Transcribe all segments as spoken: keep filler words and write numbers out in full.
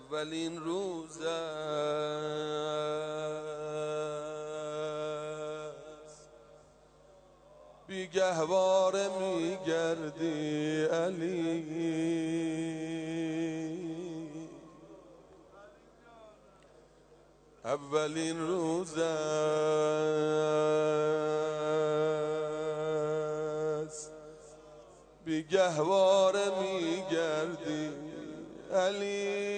اولین روز است بیگهواره میگردی علی، اولین روز است بیگهواره میگردی علی،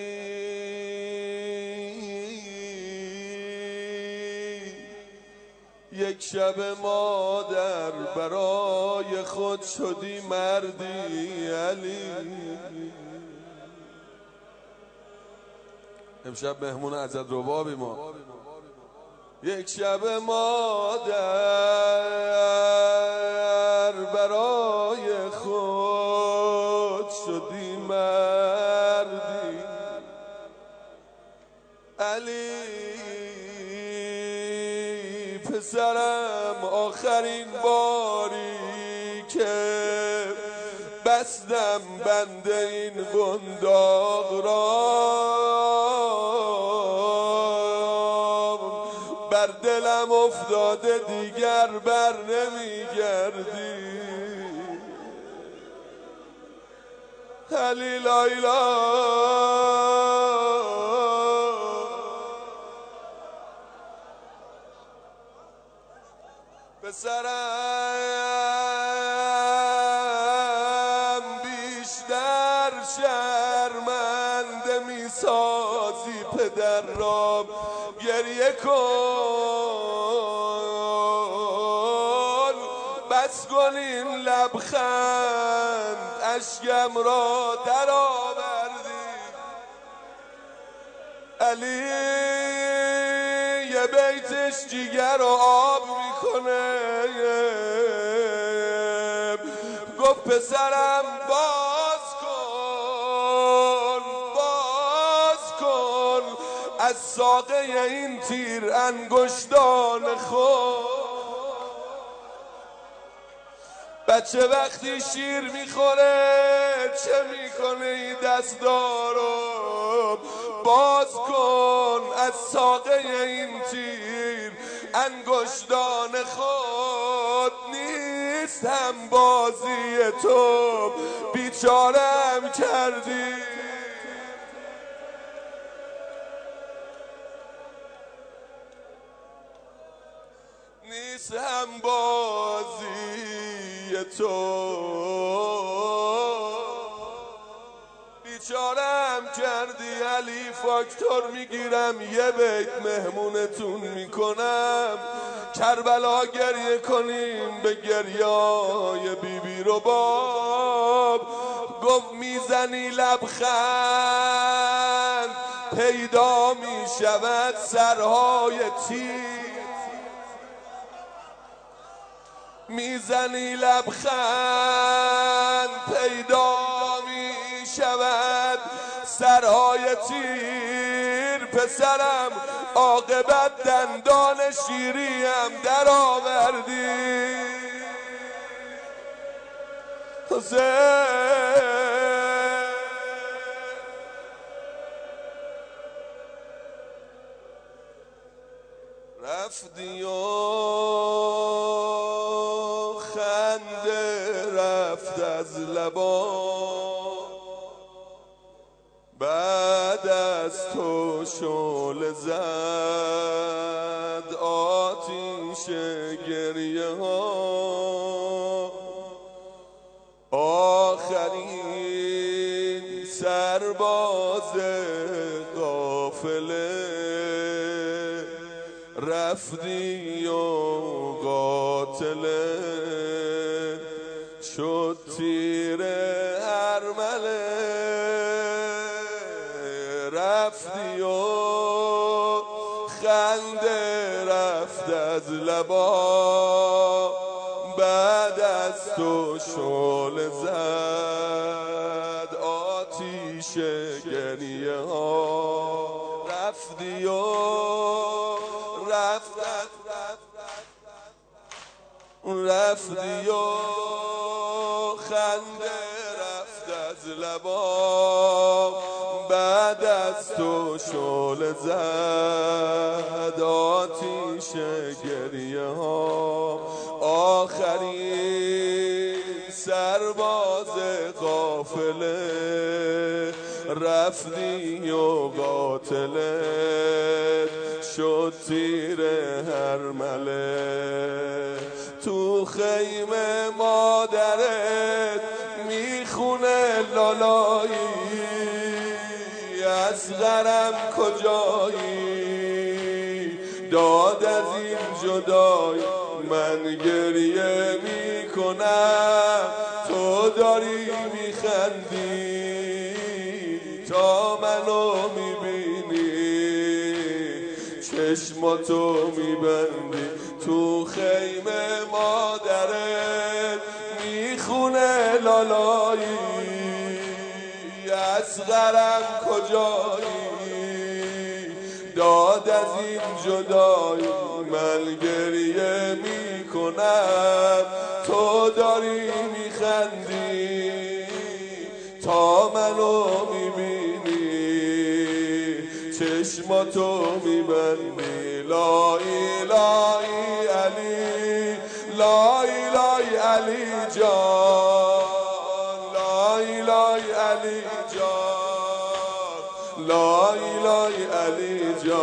یک شب مادر برای خود شدی مردی علی. امشب مهمون عزت ربابی ما. یک شب مادر برای خود شدی مردی علی. پسرم آخرین باری که بستم بند این قنداق را، بر دلم افتاده دیگر بر نمیگردی علی لایلا. پسرم بیشتر شرمنده میسازی پدر را، گریه کن بس کن این لبخند اشکم را در آوردی علی. یه بیتش جیگر رو آب میکنه، گفت پسرم باز کن باز کن از ساقه این تیر انگشتان خود. بچه وقتی شیر میخوره چه میکنه این دستارو؟ باز کن از ساقه این تیر انگشتان خود. نیستم بازی تو بیچارم کردی، نیستم بازی تو بیچارم کردی علی. فاکتور میگیرم یه بیت مهمونتون میکنم، کربلا گریه کنیم به گریای بیبی رباب. گفت میزنی لبخند پیدا میشود سرهای تیر، میزنی لبخند پیدا می شود سرهای تیر. پسرم عاقبت دندان شیریم در آوردی حسین. رفتی و رفت از لبا، بعد از تو شعله زد آتیش گریه ها. آخرین سرباز قافله رفتی و قاتله شد تیر ارمله. رفتی و خنده رفت از لبا، بعد از تو شعله زد آتیش گریه ها. رفتی و رفت رفتی و خنده رفت از لبا، بعد بعد از تو شعله زد آتیش گریه ها، آخرین سرباز قافله رفتی و قاتلت شد تیر هرمله. تو خیمه مادرت میخونه لالایی، اصغرم کجایی؟ داد از این جدایی من گریه میکنم، تو داری میخندی تا منو میبینی، چشماتو میبندی. تو خیمه مادرت میخونه لالایی، اصغرم کجایی؟ داد از این جدایی من گریه میکنم، تو داری میخندی تا منو میبینی، چشماتو میبندی. لا اله علی، لا اله علی جان، لا اله علی جان، لا اله علی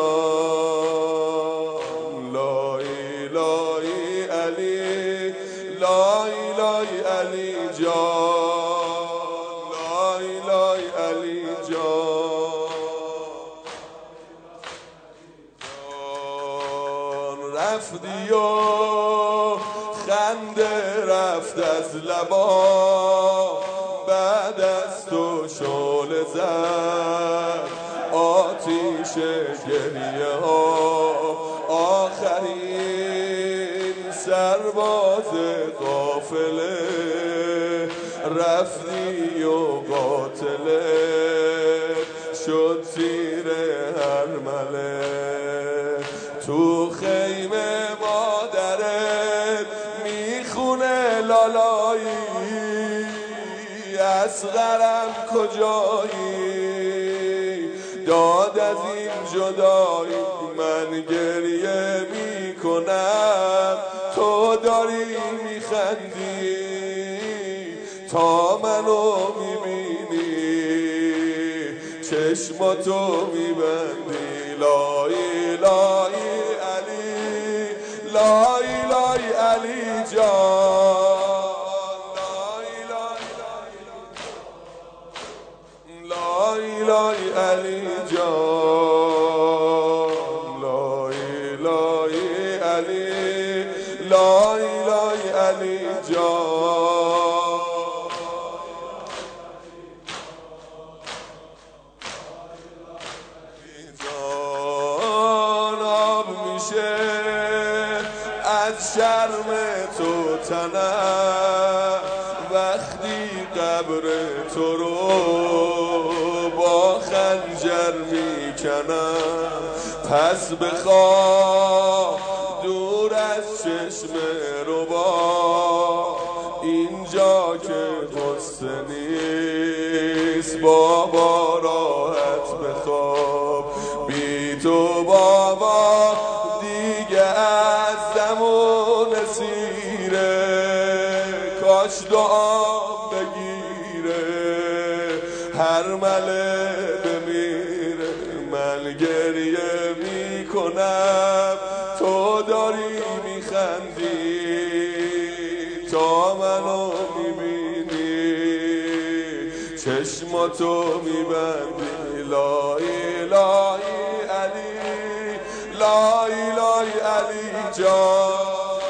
جان، لا اله علی، لا اله علی جان، لا اله علی جان. رفتی و خنده رفت از لبا، بعد از تو شعله زد آتیش گریه ها، آخرین سرباز قافله رفتی و قاتله شد تیر هرمله. تو خیمه مادرت میخونه لالایی، اصغرم کجایی؟ داد از این جدایی من گریه میکنم، تو داری میخندی تا منو میبینی، چشماتو میبندی. لا اله علی، لا اله علی جان، لا اله علی جان، لا اله علی، لا اله علی جان. از شرم تو تنم وقتی قبر تو رو با خنجر میکنم، پس بخواه دور از چشم رو با اینجا که غصه نیست، بابا راحت بخواب بی تو بابا دیگه از زمان سیره، کاش دعام بگیره هرمله بمیره. من گریه میکنم تو داری میخندی تا منو میبینی، چشماتو میبندی. لا اله علی، لا اله علی جان،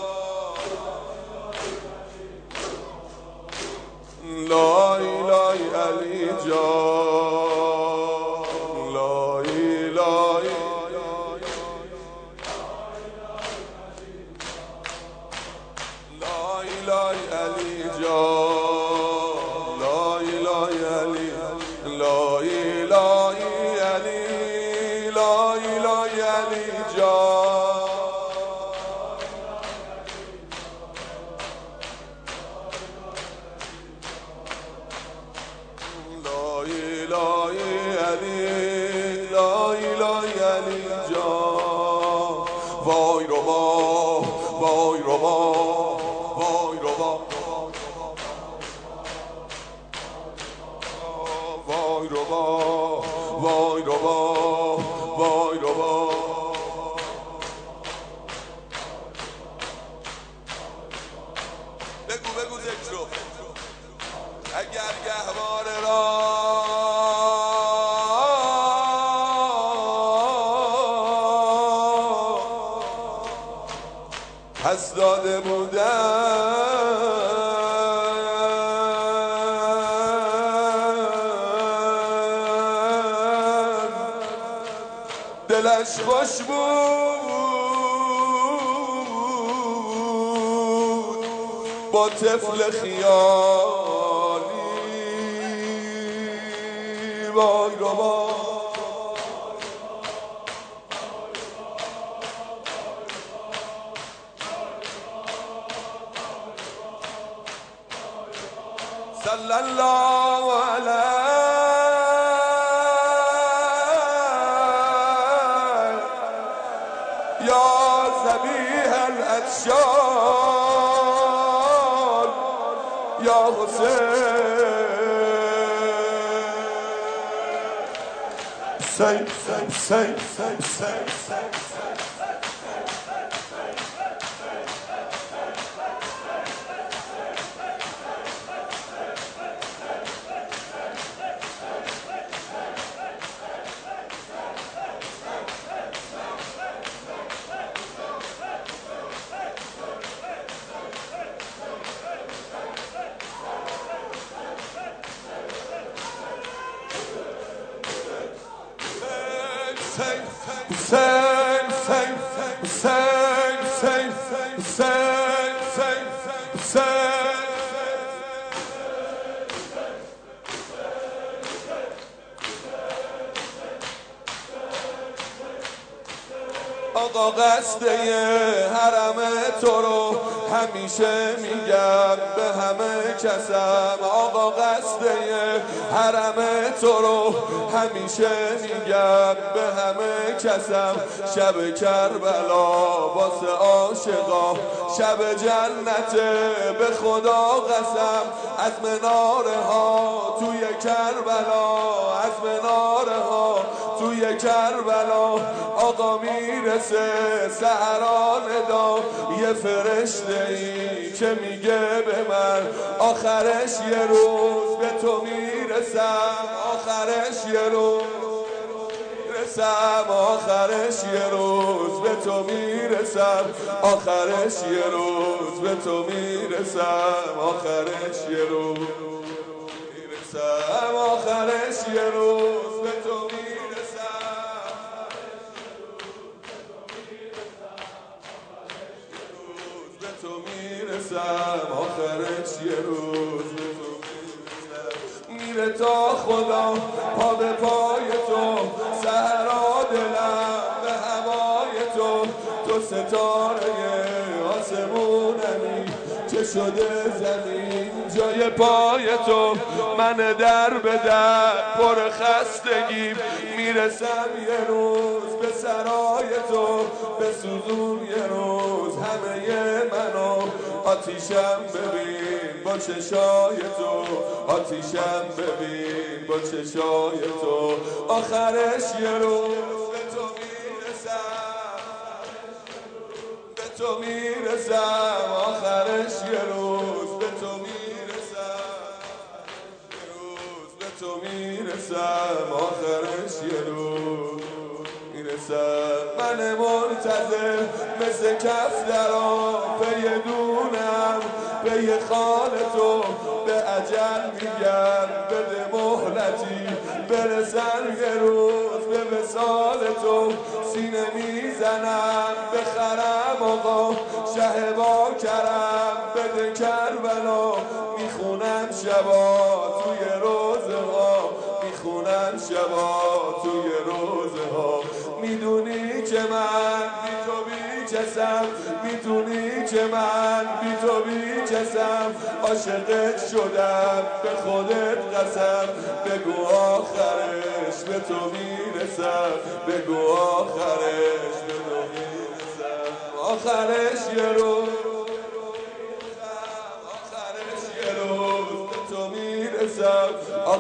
لا اله علی جان، لا اله، لا اله علی جان، لا اله علی، لا اله علی، لا اله علی جان. لا وای ربا وای ربا وای ربا بگو بگو ذکرو اگر گهواره را پس داده بودم دلش خوش بود با طفل خیالی وای ربا صلی الله علیه یا ذبیح الاطشال یا حسین حسین حسین حسین Hussein, Hussein, Hussein, Hussein, Hussein, Hussein, Hussein, آقا قصده حرم تو رو همیشه میگم به همه کسم آقا قصده حرم تو رو همیشه میگم به همه کسم شب کربلا واسه عاشقا شب جنت به خدا قسم از مناره ها توی کربلا از مناره ها توی کربلا آقا میرسه سحران دا یه فرشته ای که میگه به من آخرش یه روز به تو میرسم آخرش یه روز میرسم آخرش یه روز به تو میرسم آخرش یه روز به تو میرسم آخرش یه روز میرسم آخرش یه روز به تو میرسم تو میرسم آخرش یه روز به تو میرسم میره تا خدا پا به پای تو صحرا دلم به هوای تو تو ستاره آسمونمی که شده زمین جای پای تو من در به در پر خستگیم میرسم یه روز به سرای تو به سوزون یه روز همه منو آتیشم ببین با چشای تو آتیشم ببین با چشای تو آخرش یه روز به تو میرسم به تو میرسم آخرش یه روز به تو میرسم یه روز به تو میرسم آخرش یه روز میرسم من منتظر مثل کف درام پی دونم پی خال تو به اجل میگم بده مهلتی برسم یه روز به وصال تو سینه میزنم بخرم آقا شه با کرم بده کربلا میخونم شبا توی روزه ها میخونم شبا توی روزه ها میدونی که من بی تو بی کسم میدونی که من بی تو بی کسم عاشقت شدم به خودت قسم بگو آخرش به تو میرسم بگو آخرش به تو میرسم آخرش یه روز آخرش یه روز به تو میرسم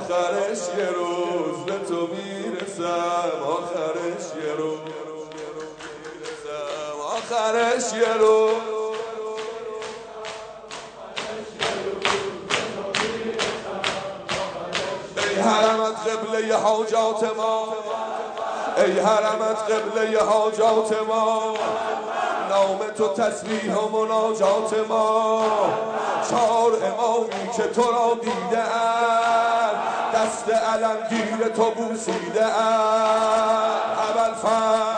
آخرش یه روز به تو میرسم، آخرش یه روز میرسم، آخرش یه روز. ای حرمت قبله حاجات ما، ای حرمت قبله حاجات ما، نام تو تسبیح و مناجات ما. چار امامی که تو را دیده ام، دست علمگیر تو بوسیده ام. ابوالفضل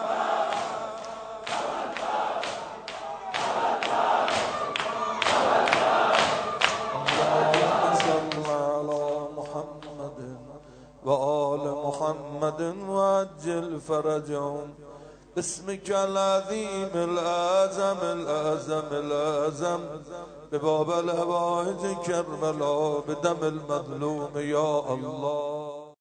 و آل محمد و عجل فرجهم باسمك العظيم الأعظم الأعظم الأعظم بباب الهوائج كربلاء بدم المظلوم يا الله.